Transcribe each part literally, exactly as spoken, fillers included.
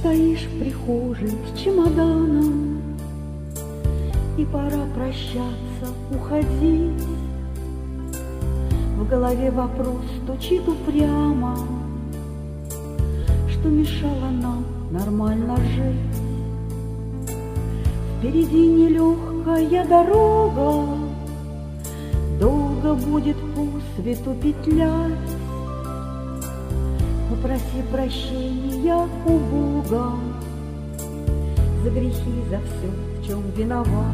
стоишь в прихожей с чемоданом, и пора прощаться, уходить. В голове вопрос стучит упрямо, что мешало нам нормально жить. Впереди нелегкая дорога, долго будет по свету петлять. Попроси прощения у Бога за грехи, за все, в чем виноват.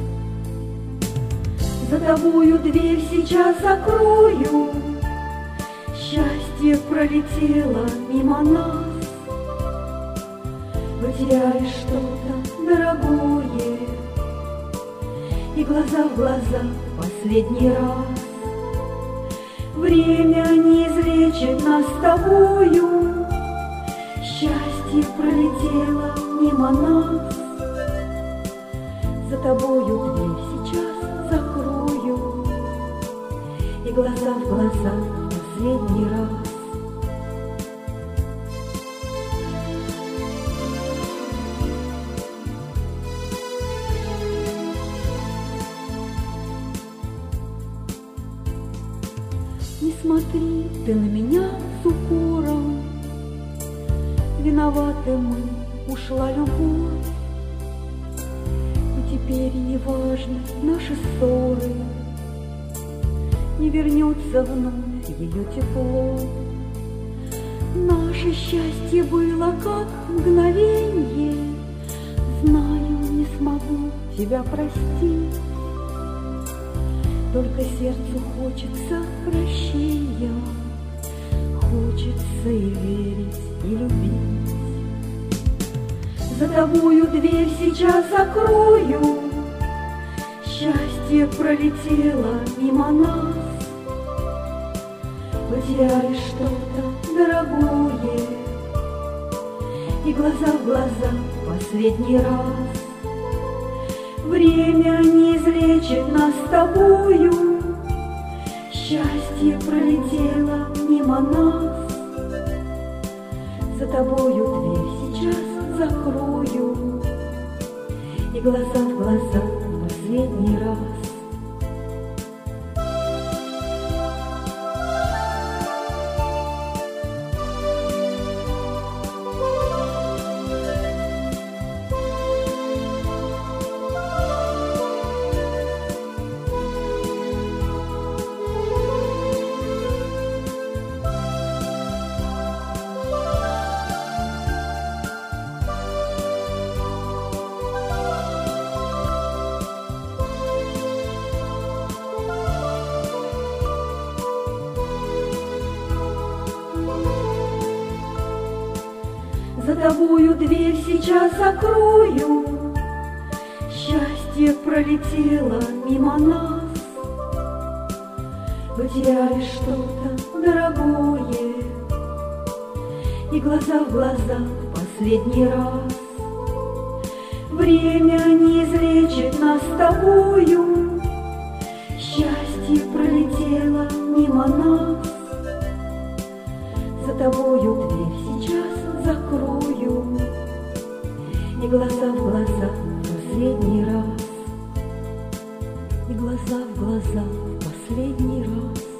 За тобою дверь сейчас закрою, счастье пролетело мимо нас. Потеряешь что-то дорогое, и глаза в глаза последний раз. Время не излечит нас с тобою, счастье пролетело мимо нас. За тобою дверь сейчас закрою, и глаза в глаза последний раз. Не смотри ты на меня с укором, виноваты мы, ушла любовь. И теперь не важны наши ссоры, не вернется вновь ее тепло. Наше счастье было как мгновенье, знаю, не смогу тебя простить. Только сердцу хочется прощения, хочется и верить, и любить. За тобою дверь сейчас закрою, счастье пролетело мимо нас. Потеряешь что-то дорогое, и глаза в глаза последний раз. Время не излечит нас с тобою, счастье пролетело мимо нас. За тобою дверь сейчас закрою, и глаза в глаза последний раз. За тобою дверь сейчас закрою, счастье пролетело мимо нас. Потеряешь что-то дорогое, и глаза в глаза последний раз. Время не излечит нас с тобою, счастье пролетело мимо нас. За тобою дверь сейчас закрою, и глаза в глаза последний раз, и глаза в глаза последний раз.